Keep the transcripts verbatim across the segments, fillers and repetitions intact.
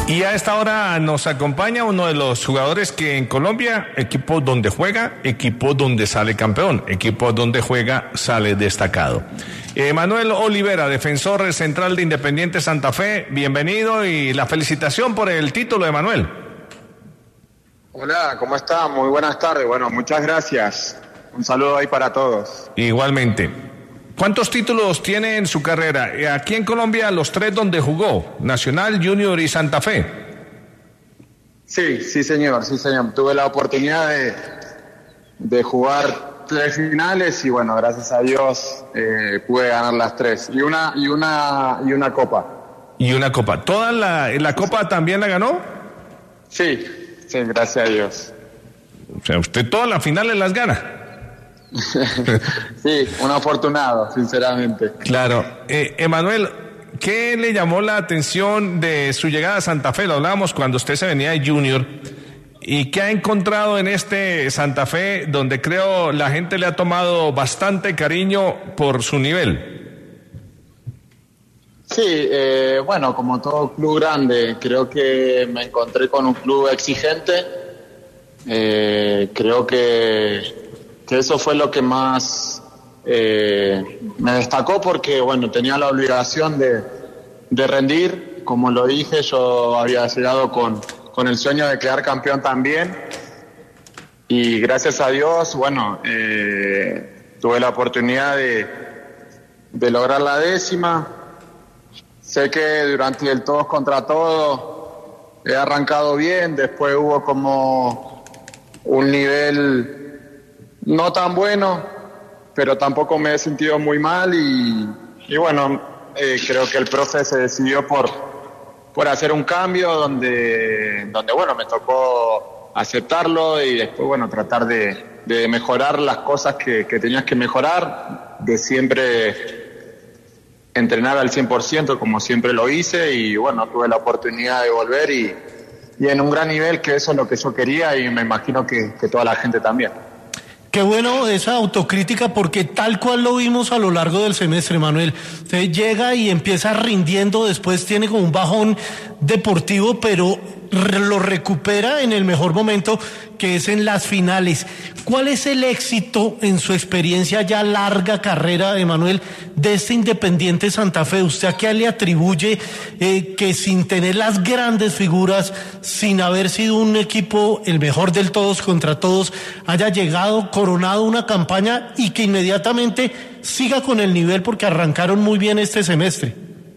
Y a esta hora nos acompaña uno de los jugadores que en Colombia, equipo donde juega, equipo donde sale campeón, equipo donde juega, sale destacado. Emanuel Olivera, defensor central de Independiente Santa Fe, bienvenido y la felicitación por el título, Emanuel. Hola, ¿cómo está? Muy buenas tardes. Bueno, muchas gracias. Un saludo ahí para todos. Igualmente. ¿Cuántos títulos tiene en su carrera? Aquí en Colombia, los tres donde jugó, Nacional, Junior y Santa Fe. Sí, sí señor, sí señor. Tuve la oportunidad de, de jugar tres finales y bueno, gracias a Dios eh, pude ganar las tres. Y una, y una, y una copa. Y una copa. ¿Toda la, la copa también la ganó? Sí, sí, gracias a Dios. O sea, usted todas las finales las gana. Sí, un afortunado, sinceramente. Claro. Eh, Emanuel, ¿qué le llamó la atención de su llegada a Santa Fe? Lo hablábamos cuando usted se venía de Junior. ¿Y qué ha encontrado en este Santa Fe, donde creo la gente le ha tomado bastante cariño por su nivel? Sí, eh, bueno, como todo club grande, creo que me encontré con un club exigente. Eh, creo que... que eso fue lo que más eh, me destacó porque, bueno, tenía la obligación de, de rendir. Como lo dije, yo había llegado con, con el sueño de quedar campeón también y gracias a Dios, bueno, eh, tuve la oportunidad de, de lograr la décima. Sé que durante el todos contra todos he arrancado bien, después hubo como un nivel no tan bueno, pero tampoco me he sentido muy mal y, y bueno, eh, creo que el profe se decidió por, por hacer un cambio donde, donde, bueno, me tocó aceptarlo y después, bueno, tratar de, de mejorar las cosas que, que tenías que mejorar, de siempre entrenar al cien por ciento como siempre lo hice y bueno, tuve la oportunidad de volver y, y en un gran nivel, que eso es lo que yo quería y me imagino que, que toda la gente también. Qué bueno esa autocrítica porque tal cual lo vimos a lo largo del semestre, Manuel. Usted llega y empieza rindiendo, después tiene como un bajón deportivo, pero lo recupera en el mejor momento, que es en las finales. ¿Cuál es el éxito en su experiencia ya larga carrera, Emanuel, de este Independiente Santa Fe? ¿Usted a qué le atribuye eh, que sin tener las grandes figuras, sin haber sido un equipo el mejor del todos contra todos, haya llegado, coronado una campaña y que inmediatamente siga con el nivel porque arrancaron muy bien este semestre?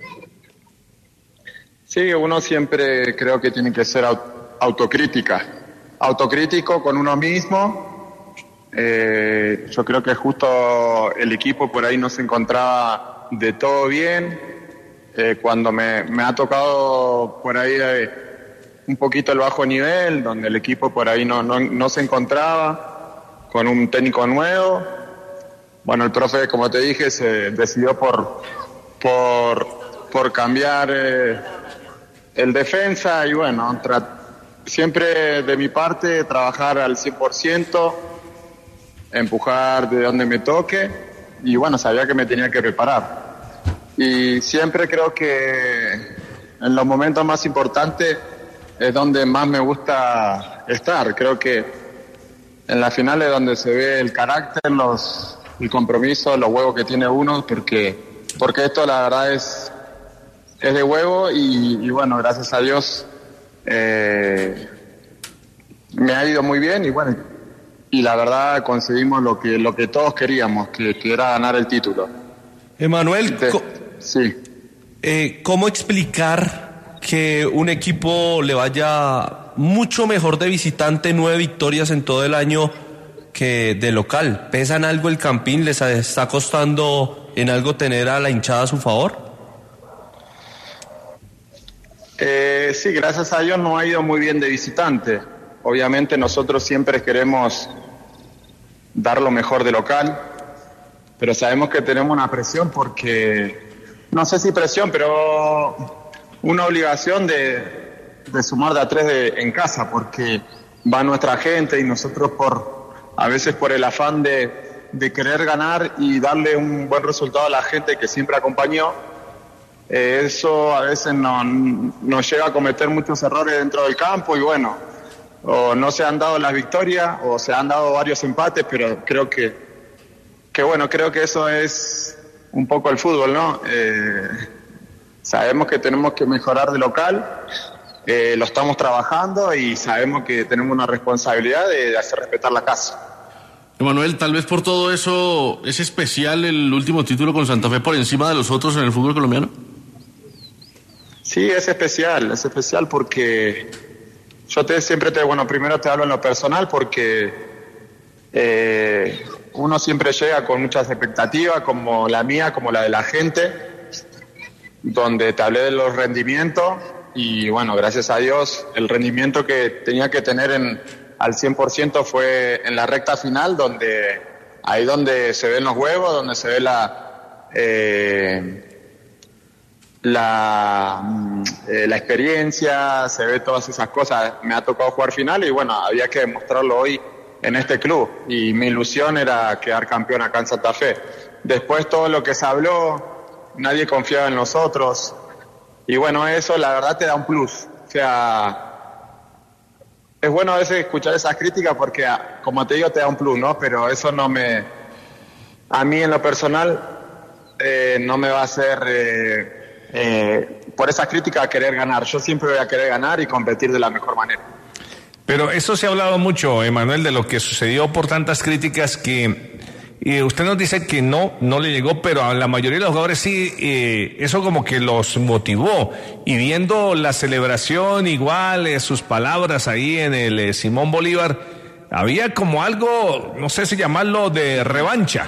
Sí, uno siempre creo que tiene que ser autocrítica, autocrítico con uno mismo. Eh, yo creo que justo el equipo por ahí no se encontraba de todo bien. Eh, cuando me, me ha tocado por ahí eh, un poquito el bajo nivel, donde el equipo por ahí no, no, no se encontraba, con un técnico nuevo. Bueno, el profe, como te dije, se decidió por, por, por cambiar eh, el defensa y bueno, tra- siempre de mi parte trabajar al cien por ciento, empujar de donde me toque y bueno, sabía que me tenía que preparar. Y siempre creo que en los momentos más importantes es donde más me gusta estar. Creo que en las finales donde se ve el carácter, los, el compromiso, los huevos que tiene uno, porque, porque esto la verdad es, es de huevo y, y bueno, gracias a Dios eh, me ha ido muy bien y bueno, y la verdad conseguimos lo que, lo que todos queríamos, que, que era ganar el título. Emanuel, De, co- sí. eh, ¿cómo explicar que un equipo le vaya mucho mejor de visitante, nueve victorias en todo el año, que de local? ¿Pesan algo el Campín? ¿Les está costando en algo tener a la hinchada a su favor? Eh, sí, gracias a Dios no ha ido muy bien de visitante. Obviamente nosotros siempre queremos dar lo mejor de local, pero sabemos que tenemos una presión porque, no sé si presión, pero una obligación de, de sumar de a tres de, en casa, porque va nuestra gente y nosotros por a veces por el afán de, de querer ganar y darle un buen resultado a la gente que siempre acompañó, eh, eso a veces no, nos lleva a cometer muchos errores dentro del campo y bueno, o no se han dado las victorias o se han dado varios empates, pero creo que, que bueno, creo que eso es un poco el fútbol, ¿no? Eh, sabemos que tenemos que mejorar de local, eh, lo estamos trabajando y sabemos que tenemos una responsabilidad de, de hacer respetar la casa. Emanuel, tal vez por todo eso, ¿es especial el último título con Santa Fe por encima de los otros en el fútbol colombiano? Sí, es especial, es especial porque yo te, siempre te, bueno, primero te hablo en lo personal porque eh, uno siempre llega con muchas expectativas, como la mía, como la de la gente, donde te hablé de los rendimientos y bueno, gracias a Dios, el rendimiento que tenía que tener en al cien por ciento fue en la recta final, donde ahí donde se ven los huevos, donde se ve la eh, la, eh, la experiencia, se ve todas esas cosas. Me ha tocado jugar final y bueno, había que demostrarlo hoy en este club y mi ilusión era quedar campeón acá en Santa Fe. Después todo lo que se habló, nadie confiaba en nosotros y bueno, eso la verdad te da un plus, o sea, es bueno a veces escuchar esas críticas porque, como te digo, te da un plus, ¿no? Pero eso no me... A mí en lo personal eh, no me va a hacer, eh, eh, por esas críticas, a querer ganar. Yo siempre voy a querer ganar y competir de la mejor manera. Pero eso se ha hablado mucho, Emanuel, de lo que sucedió por tantas críticas que... Y usted nos dice que no, no le llegó, pero a la mayoría de los jugadores sí, eh, eso como que los motivó. Y viendo la celebración igual, eh, sus palabras ahí en el eh, Simón Bolívar, había como algo, no sé si llamarlo de revancha.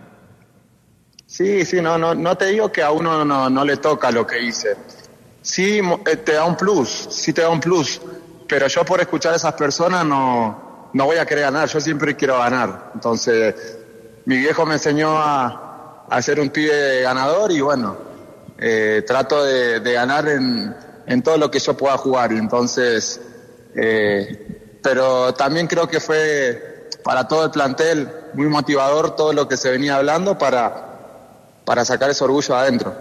Sí, sí, no, no, no te digo que a uno no, no le toca lo que hice. Sí, eh, te da un plus, sí te da un plus, pero yo por escuchar a esas personas no, no voy a querer ganar, yo siempre quiero ganar. Entonces... Mi viejo me enseñó a, a ser un pibe ganador y bueno, eh, trato de, de ganar en, en todo lo que yo pueda jugar. Y entonces, eh, pero también creo que fue para todo el plantel muy motivador todo lo que se venía hablando para, para sacar ese orgullo adentro.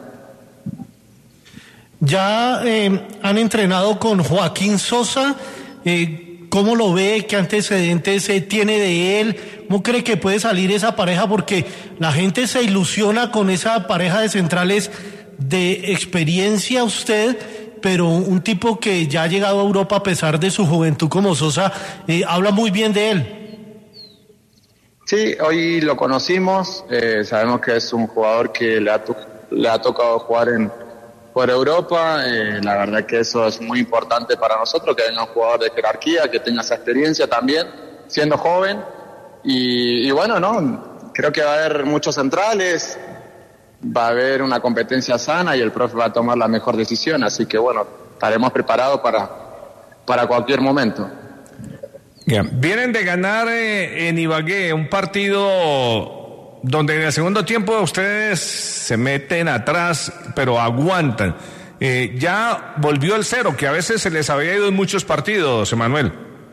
Ya eh, han entrenado con Joaquín Sosa. Eh, ¿Cómo lo ve? ¿Qué antecedentes eh, tiene de él? ¿Cómo cree que puede salir esa pareja? Porque la gente se ilusiona con esa pareja de centrales de experiencia usted, pero un tipo que ya ha llegado a Europa a pesar de su juventud como Sosa, eh, habla muy bien de él. Sí, hoy lo conocimos, eh, sabemos que es un jugador que le ha, to- le ha tocado jugar en por Europa, eh, la verdad que eso es muy importante para nosotros, que venga un jugador de jerarquía, que tenga esa experiencia también, siendo joven, y, y bueno, no, creo que va a haber muchos centrales, va a haber una competencia sana y el profe va a tomar la mejor decisión, así que bueno, estaremos preparados para, para cualquier momento. Bien. Vienen de ganar eh, en Ibagué un partido donde en el segundo tiempo ustedes se meten atrás, pero aguantan. Eh, ya volvió el cero, que a veces se les había ido en muchos partidos, Emanuel.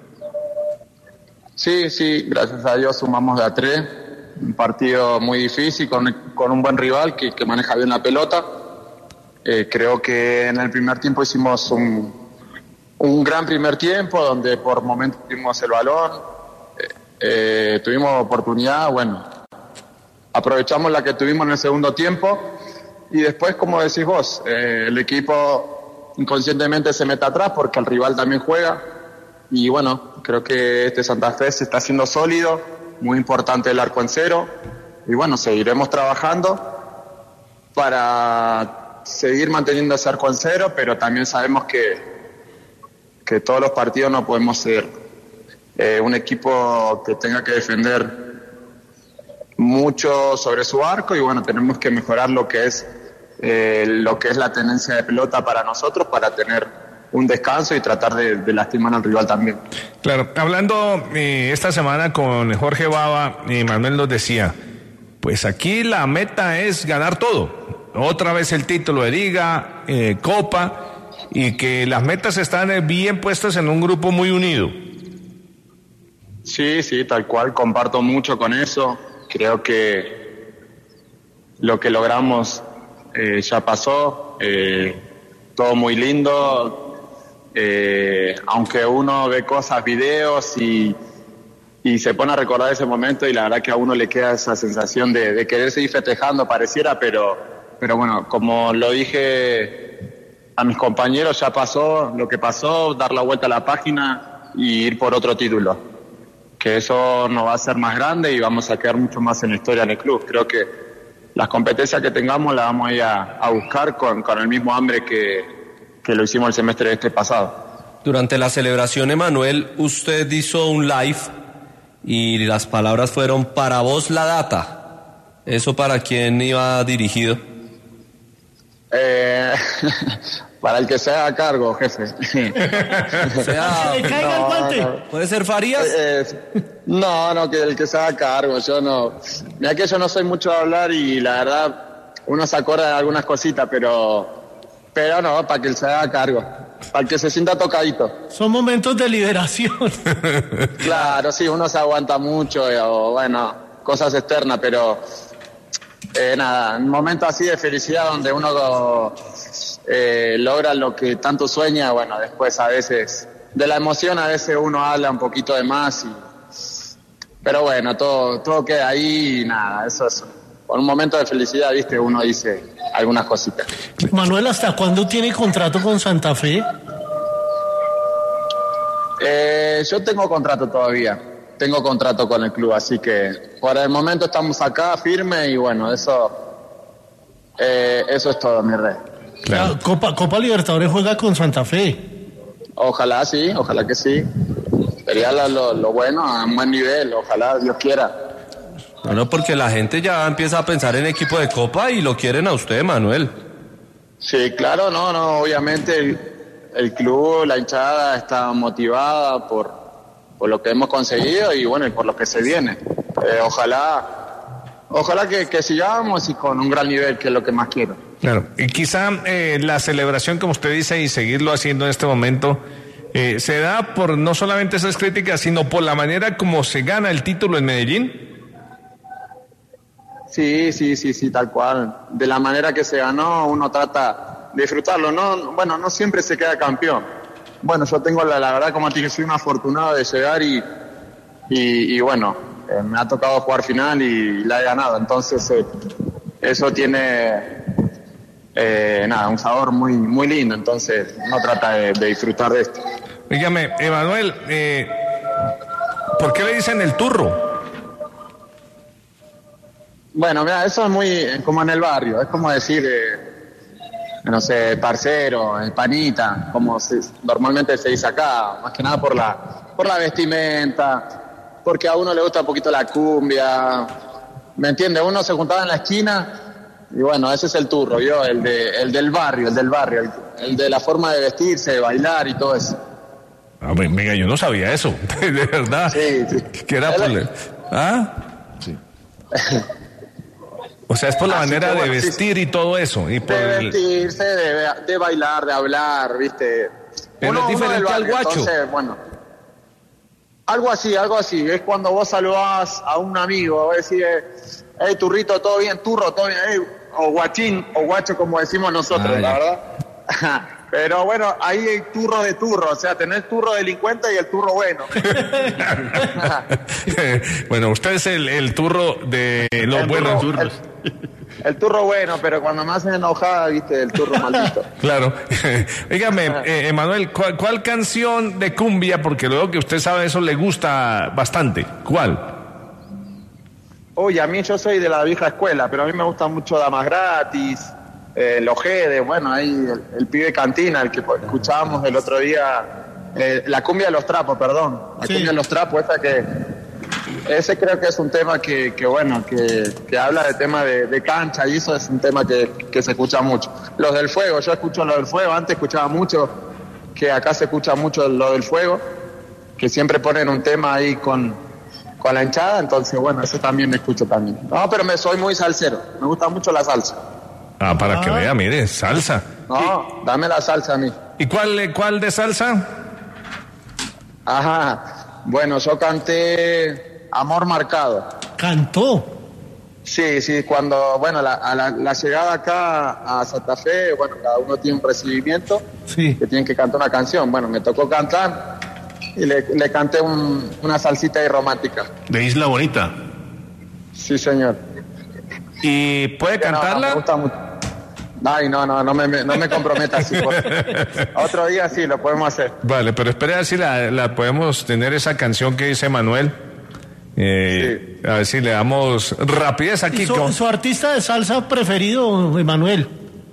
Sí, sí, gracias a Dios sumamos de a tres. Un partido muy difícil, con, con un buen rival que, que maneja bien la pelota. Eh, creo que en el primer tiempo hicimos un, un gran primer tiempo, donde por momentos tuvimos el balón, eh, eh, tuvimos oportunidad, bueno. Aprovechamos la que tuvimos en el segundo tiempo y después, como decís vos, eh, el equipo inconscientemente se mete atrás porque el rival también juega y bueno, creo que este Santa Fe se está haciendo sólido, muy importante el arco en cero y bueno, seguiremos trabajando para seguir manteniendo ese arco en cero, pero también sabemos que, que todos los partidos no podemos ser eh, un equipo que tenga que defender mucho sobre su arco y bueno, tenemos que mejorar lo que es eh, lo que es la tenencia de pelota para nosotros, para tener un descanso y tratar de, de lastimar al rival también. Claro, hablando eh, esta semana con Jorge Baba, eh, Manuel nos decía, pues aquí la meta es ganar todo, otra vez el título de Liga, eh, Copa, y que las metas están bien puestas en un grupo muy unido. Sí, sí, tal cual, comparto mucho con eso. Creo que lo que logramos eh, ya pasó, eh, todo muy lindo, eh, aunque uno ve cosas, videos y, y se pone a recordar ese momento y la verdad que a uno le queda esa sensación de, de querer seguir festejando, pareciera, pero, pero bueno, como lo dije a mis compañeros, ya pasó lo que pasó, dar la vuelta a la página y ir por otro título. Que eso nos va a hacer más grande y vamos a quedar mucho más en la historia del club. Creo que las competencias que tengamos las vamos a ir a, a buscar con, con el mismo hambre que, que lo hicimos el semestre este pasado. Durante la celebración, Emanuel, usted hizo un live y las palabras fueron: para vos la data. ¿Eso para quién iba dirigido? Eh, para el que se haga cargo, jefe. O sea, ¡Que le caiga el guante! no. ¿Puede ser Farías? Eh, eh, no, no, que el que se haga cargo. Yo no. Mira que yo no soy mucho de hablar y la verdad uno se acuerda de algunas cositas, pero, pero no, para que él se haga cargo. Para el que se sienta tocadito. Son momentos de liberación. Claro, sí, uno se aguanta mucho, eh, o bueno, cosas externas, pero eh, nada, un momento así de felicidad donde uno eh, logra lo que tanto sueña, bueno, después a veces, de la emoción a veces uno habla un poquito de más, y, pero bueno, todo, todo queda ahí y nada, eso es, por un momento de felicidad, viste, uno dice algunas cositas. Manuel, ¿hasta cuándo tiene contrato con Santa Fe? Eh, yo tengo contrato todavía, tengo contrato con el club, así que por el momento estamos acá firme y bueno, eso eh, eso es todo, mi rey. Claro. La Copa, Copa Libertadores juega con Santa Fe. Ojalá sí, ojalá que sí. Sería lo, lo, lo bueno, a un buen nivel, ojalá Dios quiera. No, no, porque la gente ya empieza a pensar en equipo de Copa y lo quieren a usted, Manuel. Sí, claro, no, no, obviamente el, el club, la hinchada está motivada por, por lo que hemos conseguido y bueno, y por lo que se viene. Eh, ojalá, ojalá que, que sigamos y con un gran nivel, que es lo que más quiero. Claro, y quizá eh, la celebración, como usted dice, y seguirlo haciendo en este momento, eh, se da por no solamente esas críticas, sino por la manera como se gana el título en Medellín. Sí, sí, sí, sí, tal cual. De la manera que se ganó, uno trata de disfrutarlo. No, bueno, no siempre se queda campeón. Bueno, yo tengo la, la verdad, como te dije, soy un afortunado de llegar y, y, y bueno, eh, me ha tocado jugar final y la he ganado. Entonces, eh, eso tiene, eh, nada, un sabor muy, muy lindo. Entonces, uno trata de, de disfrutar de esto. Dígame, Emanuel, eh, ¿por qué le dicen el turro? Bueno, mira, eso es muy como en el barrio, es como decir, eh, no sé, parcero, el panita, como se, normalmente se dice acá, más que nada por la, por la vestimenta, porque a uno le gusta un poquito la cumbia, ¿me entiende? Uno se juntaba en la esquina y bueno, ese es el turro, yo, el de, el del barrio, el del barrio, el, el de la forma de vestirse, de bailar y todo eso. Ah, venga, yo no sabía eso, de verdad. Sí, sí. ¿Qué era por el... ¿Ah? Sí. O sea, es por la Así manera que, bueno, de vestir sí, y todo eso. Y por de el... vestirse, de, de bailar, de hablar, ¿viste? Pero Uno- es uno diferente del al barrio, guacho. Entonces, bueno, algo así, algo así. Es cuando vos saludás a un amigo, vos decís, hey, turrito, todo bien, turro, todo bien, hey, o guachín, o guacho, como decimos nosotros, Ah, la ya. verdad. Pero bueno, ahí hay turro de turro, o sea, tenés turro delincuente y el turro bueno. Bueno, usted es el, el turro de los El buenos turro- turros. El, el turro bueno, pero cuando me hacen enojada, viste, el turro maldito. Claro. Dígame, eh, Emanuel, ¿cuál, ¿cuál canción de cumbia, porque luego que usted sabe eso, le gusta bastante? ¿Cuál? Oye, a mí yo soy de la vieja escuela, pero a mí me gusta mucho Damas Gratis, eh, Los Jedes, bueno, ahí el, el pibe Cantina, el que escuchábamos el otro día, eh, la cumbia de los trapos, perdón, la Sí. cumbia de los trapos, esa que, ese creo que es un tema que, que bueno, que, que habla de tema de, de cancha y eso es un tema que, que se escucha mucho. Los del fuego, yo escucho lo del fuego, antes escuchaba mucho, que acá se escucha mucho lo del fuego, que siempre ponen un tema ahí con, con la hinchada, entonces bueno, eso también me escucho también. No, pero me soy muy salsero, me gusta mucho la salsa. Ah, para que Ah. vea, mire, salsa. No, dame la salsa a mí. ¿Y cuál, cuál de salsa? Ajá, bueno, yo canté Amor Marcado. Cantó. Sí, sí, cuando, bueno, la, a la, la llegada acá a Santa Fe, bueno, cada uno tiene un recibimiento, Sí. que tienen que cantar una canción. Bueno, me tocó cantar y le, le canté un, una salsita ahí romántica. De Isla Bonita. Sí, señor. ¿Y puede No, no, cantarla? me gusta mucho. Ay, no, no, no me, no me comprometas. así, por- Otro día sí, lo podemos hacer. Vale, pero espera a ver si la, la podemos tener esa canción que dice Manuel. Eh, A ver si le damos rapidez aquí. ¿Y su, con- su artista de salsa preferido, Emanuel?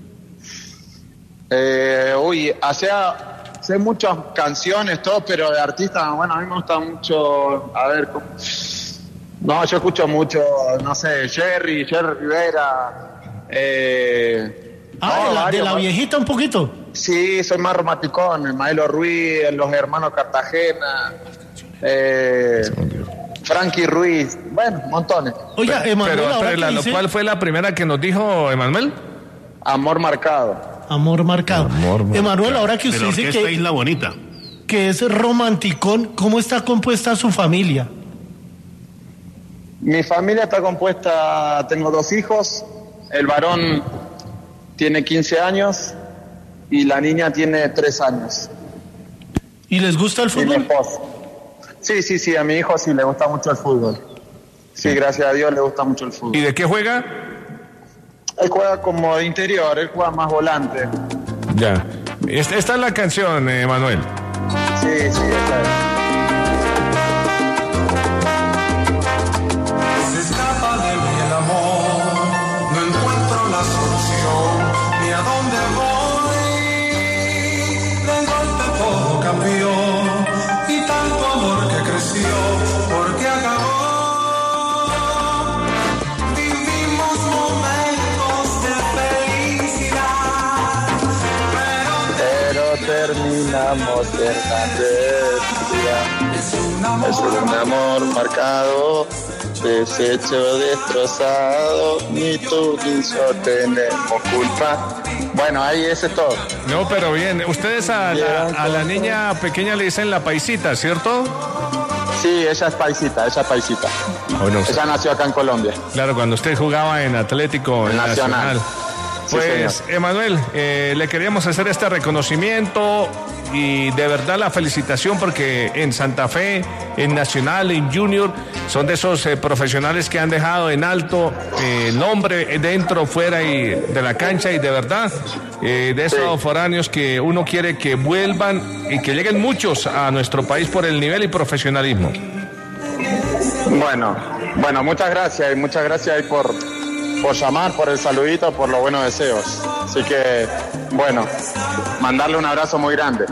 Eh, uy, hacía, sé muchas canciones, todo, pero de artista, bueno, a mí me gusta mucho, a ver, ¿cómo? No, yo escucho mucho, no sé, Jerry, Jerry Rivera. Eh, Ah, no, de, la, de varios, la ¿no? viejita un poquito. Sí, soy más romanticón, Maelo Ruiz, los hermanos Cartagena, eh, Frankie Ruiz, bueno, montones. Oiga, Emanuel, Pero ahora espere, que la- dice ¿cuál fue la primera que nos dijo Emanuel? Amor marcado. amor marcado. Amor marcado. Emanuel, ahora que De usted la dice orquesta que, Isla Bonita. que es romanticón, ¿cómo está compuesta su familia? Mi familia está compuesta, tengo dos hijos, el varón tiene quince años y la niña tiene tres años. ¿Y les gusta el Y mi fútbol? esposa. Sí, sí, sí, a mi hijo sí le gusta mucho el fútbol. Sí, gracias a Dios le gusta mucho el ¿Y fútbol. de qué juega? Él juega como de interior, él juega más volante. Ya. Esta, esta es la canción, eh, Manuel. Sí, sí, esa es. Se escapa de mí el amor, no encuentro la solución, ni a dónde voy. De golpe todo cambió, y tanto amor que creció, porque acabó. Vivimos momentos de felicidad, pero Pero terminamos Hernández. es un Es un amor. amor marcado, deshecho, destrozado, ni tú ni yo tenemos culpa. Bueno, ahí ese es todo. No, pero bien. Ustedes a la, a la niña pequeña le dicen la paisita, ¿cierto? Sí, ella es paisita, ella es paisita. Bueno, Ella nació acá en Colombia. claro, cuando usted jugaba en Atlético En Nacional. Nacional. Sí, Pues, señor. Emanuel, eh, le queríamos hacer este reconocimiento y de verdad la felicitación porque en Santa Fe, en Nacional, en Junior, son de esos eh, profesionales que han dejado en alto eh, el nombre dentro, fuera y de la cancha y de verdad eh, de esos Sí. foráneos que uno quiere que vuelvan y que lleguen muchos a nuestro país por el nivel y profesionalismo. Bueno, bueno, muchas gracias y muchas gracias ahí por, por llamar, por el saludito, por los buenos deseos. Así que, bueno, mandarle un abrazo muy grande.